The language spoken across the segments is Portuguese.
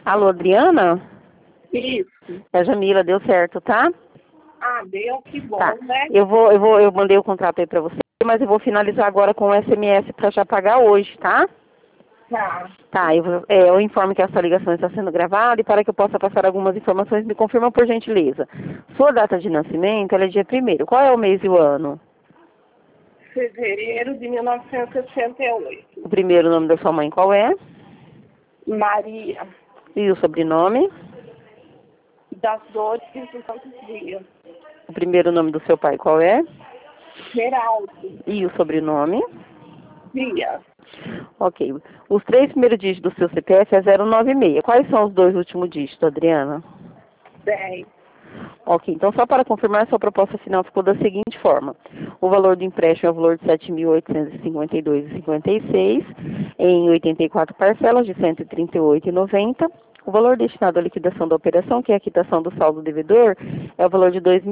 Alô, Adriana? Isso. É a Jamila, deu certo, tá? Ah, deu, que bom, Tá. né? Eu mandei o contrato aí pra você, mas eu vou finalizar agora com o SMS pra já pagar hoje, tá? Tá. Tá, eu informo que essa ligação está sendo gravada e para que eu possa passar algumas informações, me confirma por gentileza. Sua data de nascimento, ela é dia 1º. Qual é o mês e o ano? Fevereiro de 1988. O primeiro nome da sua mãe, qual é? Maria E o sobrenome? das Dores do Santos Dias. O primeiro nome do seu pai, qual é? Geraldo E o sobrenome? Dias. Ok. Os 3 primeiros dígitos do seu CPF é 096. Quais são os 2 últimos dígitos, Adriana? 10. Ok, então só para confirmar, sua proposta final ficou da seguinte forma. O valor do empréstimo é o valor de R$ 7.852,56 em 84 parcelas de R$ 138,90. O valor destinado à liquidação da operação, que é a quitação do saldo devedor, é o valor de R$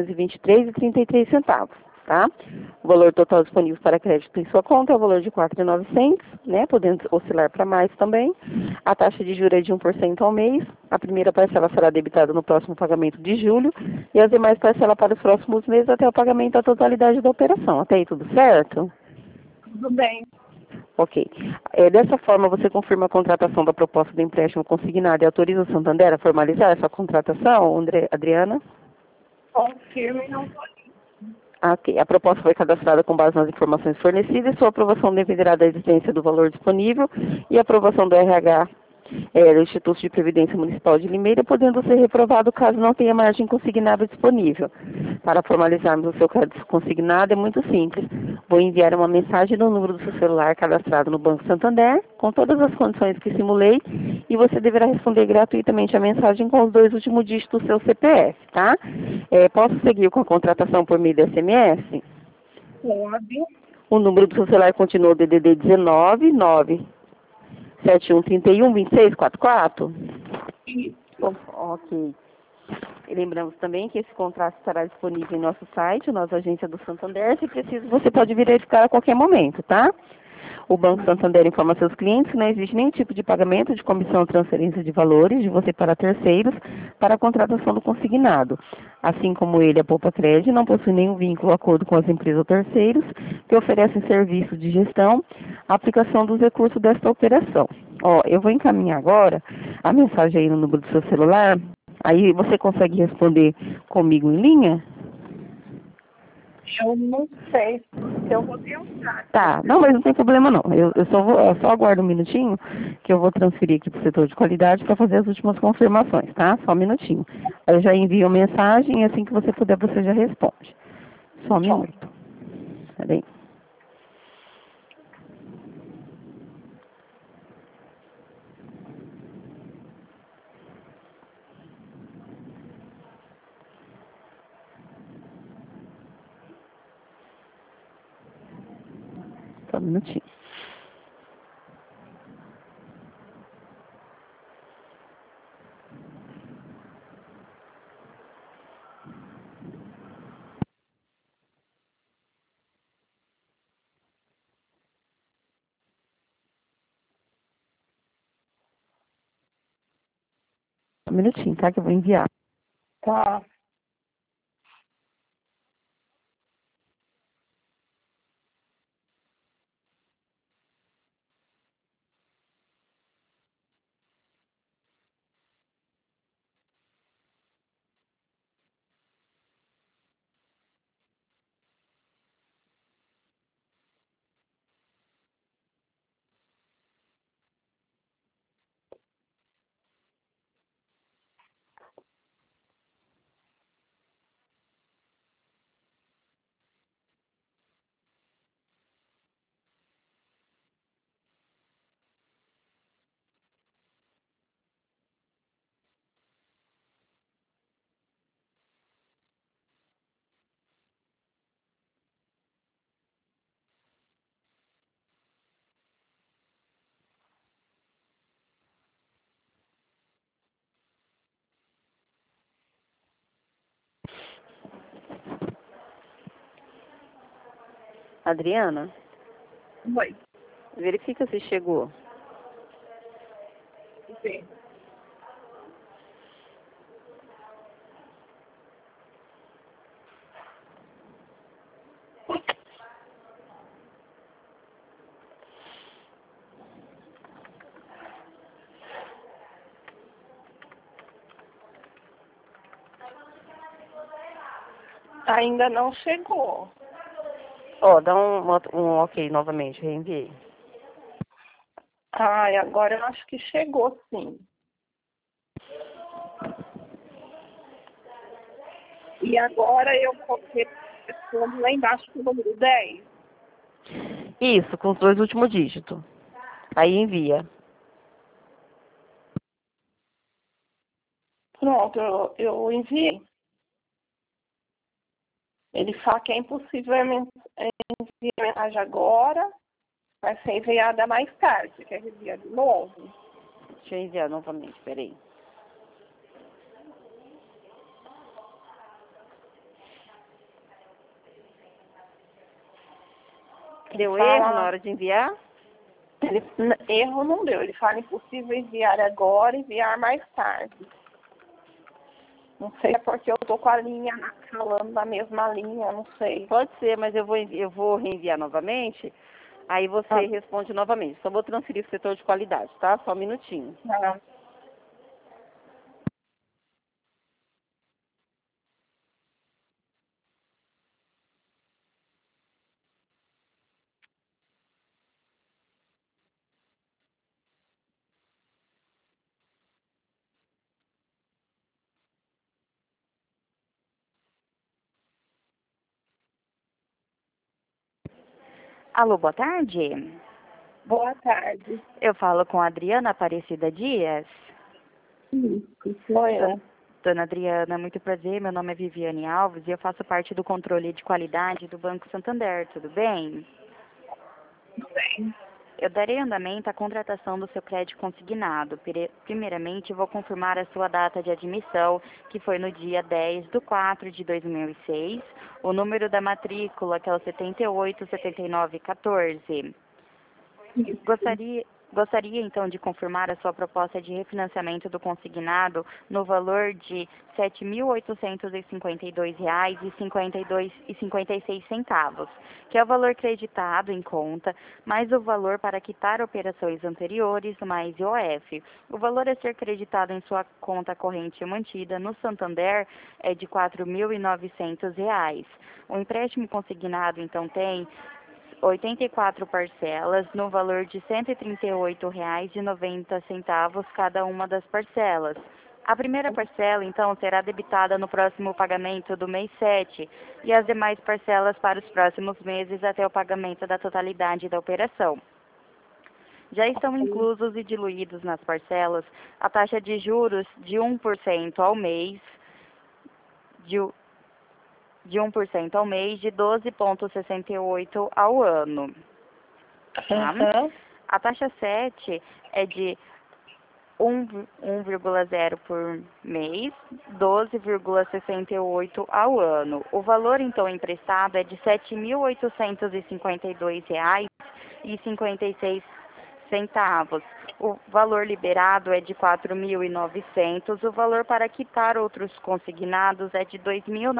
2.923,33. Tá? O valor total disponível para crédito em sua conta é o valor de R$ 4.900, né? Podendo oscilar para mais também. A taxa de juros é de 1% ao mês. A primeira parcela será debitada no próximo pagamento de julho e as demais parcelas para os próximos meses até o pagamento da totalidade da operação. Até aí tudo certo? Tudo bem. Ok. Dessa forma, você confirma a contratação da proposta do empréstimo consignado e autoriza o Santander a formalizar essa contratação, Adriana? Confirme e não pode. Ok. A proposta foi cadastrada com base nas informações fornecidas e sua aprovação dependerá da existência do valor disponível e aprovação do RH do Instituto de Previdência Municipal de Limeira, podendo ser reprovado caso não tenha margem consignada disponível. Para formalizarmos o seu crédito consignado é muito simples. Vou enviar uma mensagem no número do seu celular cadastrado no Banco Santander, com todas as condições que simulei, e você deverá responder gratuitamente a mensagem com os 2 últimos dígitos do seu CPF, tá? Posso seguir com a contratação por meio do SMS? Pode. O número do seu celular continua o DDD 19 97131 2644? Isso. Ok. E lembramos também que esse contrato estará disponível em nosso site, nossa agência do Santander. Se preciso, você pode verificar a qualquer momento, tá? O Banco Santander informa seus clientes que não existe nenhum tipo de pagamento de comissão ou transferência de valores de você para terceiros para a contratação do consignado. Assim como ele, a Poupa Crédito não possui nenhum vínculo ou acordo com as empresas ou terceiros que oferecem serviços de gestão, aplicação dos recursos desta operação. Eu vou encaminhar agora a mensagem aí no número do seu celular. Aí você consegue responder comigo em linha? Eu não sei se eu vou tentar. Tá, não, mas não tem problema não. Eu só aguardo um minutinho que eu vou transferir aqui para o setor de qualidade para fazer as últimas confirmações, tá? Só um minutinho. Aí eu já envio a mensagem e assim que você puder você já responde. Só um Então, minuto. Peraí. Só um minutinho. Só um minutinho, tá? Que eu vou enviar. tá. Adriana, Oi. verifica se chegou. Sim. Ainda não chegou. Ó, dá um ok novamente, reenviei. Ai, agora eu acho que chegou, sim. E agora eu respondo lá embaixo com o número 10. Isso, com os 2 últimos dígitos. Aí envia. Pronto, eu enviei. Ele fala que é impossível enviar mensagem agora, vai ser enviada mais tarde. Você quer enviar de novo? Deixa eu enviar novamente, peraí. Deu erro na hora de enviar? Erro não deu. Ele fala impossível enviar agora, enviar mais tarde. Não sei se é porque eu tô com a linha falando na mesma linha, não sei. Pode ser, mas eu vou reenviar novamente. Aí você responde novamente. Só vou transferir para o setor de qualidade, tá? Só um minutinho. Tá. Alô, boa tarde. Boa tarde. Eu falo com a Adriana Aparecida Dias. Isso, sou eu. Dona Adriana, muito prazer. Meu nome é Viviane Alves e eu faço parte do controle de qualidade do Banco Santander. Tudo bem? Tudo bem. Eu darei andamento à contratação do seu crédito consignado. Primeiramente, vou confirmar a sua data de admissão, que foi no dia 10/4/2006, o número da matrícula, que é o 787914. Isso. Gostaria então de confirmar a sua proposta de refinanciamento do consignado no valor de R$ 7.852,56, que é o valor creditado em conta, mais o valor para quitar operações anteriores, mais IOF. O valor a ser creditado em sua conta corrente mantida no Santander é de R$ 4.900. O empréstimo consignado então tem 84 parcelas no valor de R$ 138,90 cada uma das parcelas. A primeira parcela, então, será debitada no próximo pagamento do mês 7 e as demais parcelas para os próximos meses até o pagamento da totalidade da operação. Já estão inclusos e diluídos nas parcelas a taxa de juros de 1% ao mês, de 1% ao mês, de 12,68 ao ano. Tá? A taxa 7 é de 1,0 por mês, 12,68 ao ano. O valor, então, emprestado é de R$ 7.852,56. O valor liberado é de 4.900. O valor para quitar outros consignados é de R$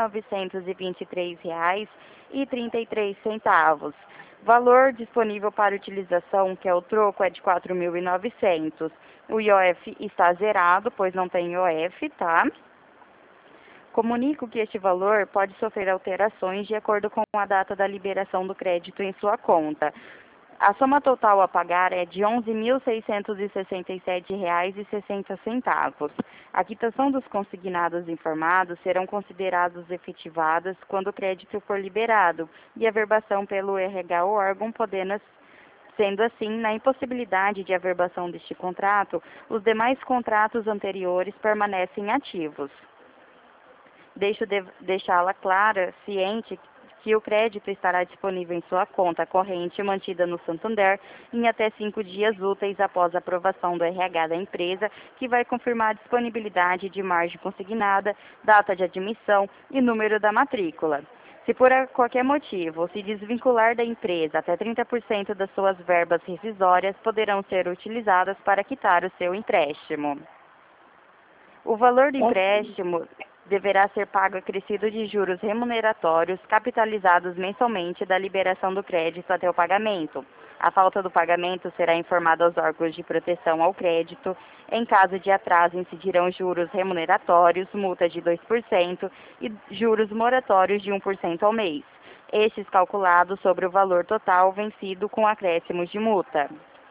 2.923,33. Valor disponível para utilização, que é o troco, é de 4.900. O IOF está zerado, pois não tem IOF, tá? Comunico que este valor pode sofrer alterações de acordo com a data da liberação do crédito em sua conta. A soma total a pagar é de R$ 11.667,60. A quitação dos consignados informados serão considerados efetivadas quando o crédito for liberado e a averbação pelo RH ou órgão podendo. Sendo assim, na impossibilidade de averbação deste contrato, os demais contratos anteriores permanecem ativos. Deixá-la clara, ciente, que o crédito estará disponível em sua conta corrente mantida no Santander em até 5 dias úteis após a aprovação do RH da empresa, que vai confirmar a disponibilidade de margem consignada, data de admissão e número da matrícula. Se por qualquer motivo se desvincular da empresa, até 30% das suas verbas rescisórias poderão ser utilizadas para quitar o seu empréstimo. O valor do empréstimo deverá ser pago acrescido de juros remuneratórios capitalizados mensalmente da liberação do crédito até o pagamento. A falta do pagamento será informada aos órgãos de proteção ao crédito. Em caso de atraso, incidirão juros remuneratórios, multa de 2% e juros moratórios de 1% ao mês. Estes calculados sobre o valor total vencido com acréscimos de multa.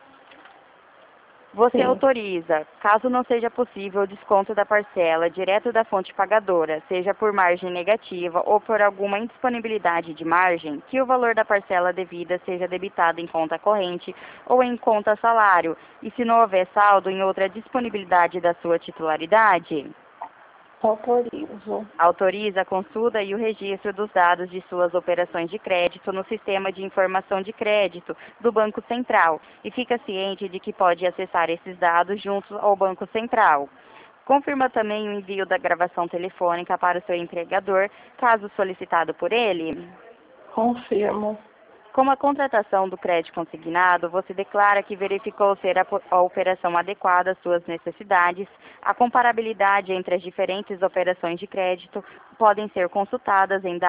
Você Sim. autoriza, caso não seja possível o desconto da parcela direto da fonte pagadora, seja por margem negativa ou por alguma indisponibilidade de margem, que o valor da parcela devida seja debitado em conta corrente ou em conta salário, e se não houver saldo em outra disponibilidade da sua titularidade? Autorizo. Autoriza a consulta e o registro dos dados de suas operações de crédito no Sistema de Informação de Crédito do Banco Central e fica ciente de que pode acessar esses dados junto ao Banco Central. Confirma também o envio da gravação telefônica para o seu empregador, caso solicitado por ele? Confirmo. Com a contratação do crédito consignado, você declara que verificou ser a operação adequada às suas necessidades. A comparabilidade entre as diferentes operações de crédito podem ser consultadas em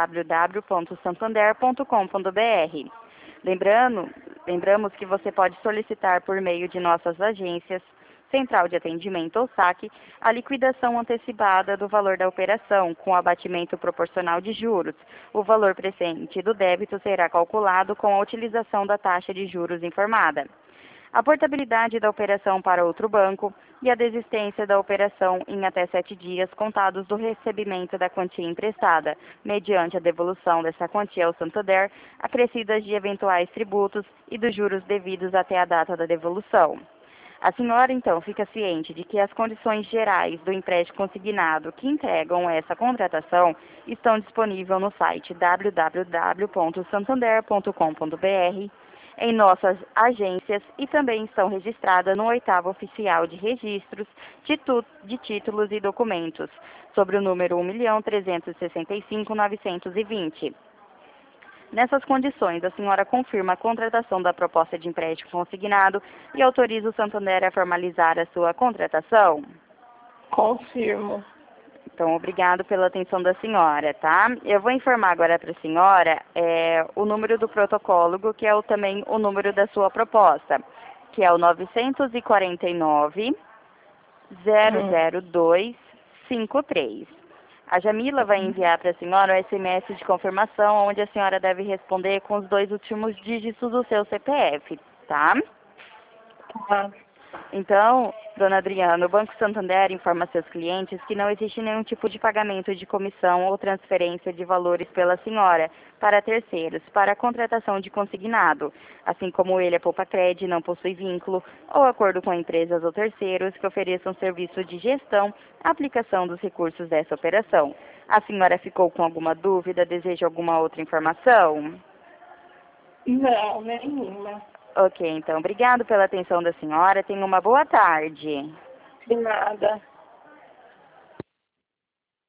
www.santander.com.br. Lembramos que você pode solicitar por meio de nossas agências, Central de Atendimento ou SAC, a liquidação antecipada do valor da operação, com abatimento proporcional de juros. O valor presente do débito será calculado com a utilização da taxa de juros informada. A portabilidade da operação para outro banco e a desistência da operação em até 7 dias contados do recebimento da quantia emprestada, mediante a devolução dessa quantia ao Santander, acrescidas de eventuais tributos e dos juros devidos até a data da devolução. A senhora, então, fica ciente de que as condições gerais do empréstimo consignado que entregam essa contratação estão disponíveis no site www.santander.com.br, em nossas agências e também estão registradas no 8º Oficial de Registros de Títulos e Documentos, sobre o número 1.365.920. Nessas condições, a senhora confirma a contratação da proposta de empréstimo consignado e autoriza o Santander a formalizar a sua contratação? Confirmo. Então, obrigado pela atenção da senhora, tá? Eu vou informar agora para a senhora o número do protocolo, que é também o número da sua proposta, que é o 949 00253. A Jamila vai enviar para a senhora o SMS de confirmação, onde a senhora deve responder com os 2 últimos dígitos do seu CPF, tá? Tá. Então, dona Adriana, o Banco Santander informa seus clientes que não existe nenhum tipo de pagamento de comissão ou transferência de valores pela senhora para terceiros, para a contratação de consignado, assim como ele, a Poupacred, não possui vínculo ou acordo com empresas ou terceiros que ofereçam serviço de gestão, aplicação dos recursos dessa operação. A senhora ficou com alguma dúvida? Deseja alguma outra informação? Não, nenhuma. Ok, então, obrigado pela atenção da senhora. Tenha uma boa tarde. De nada.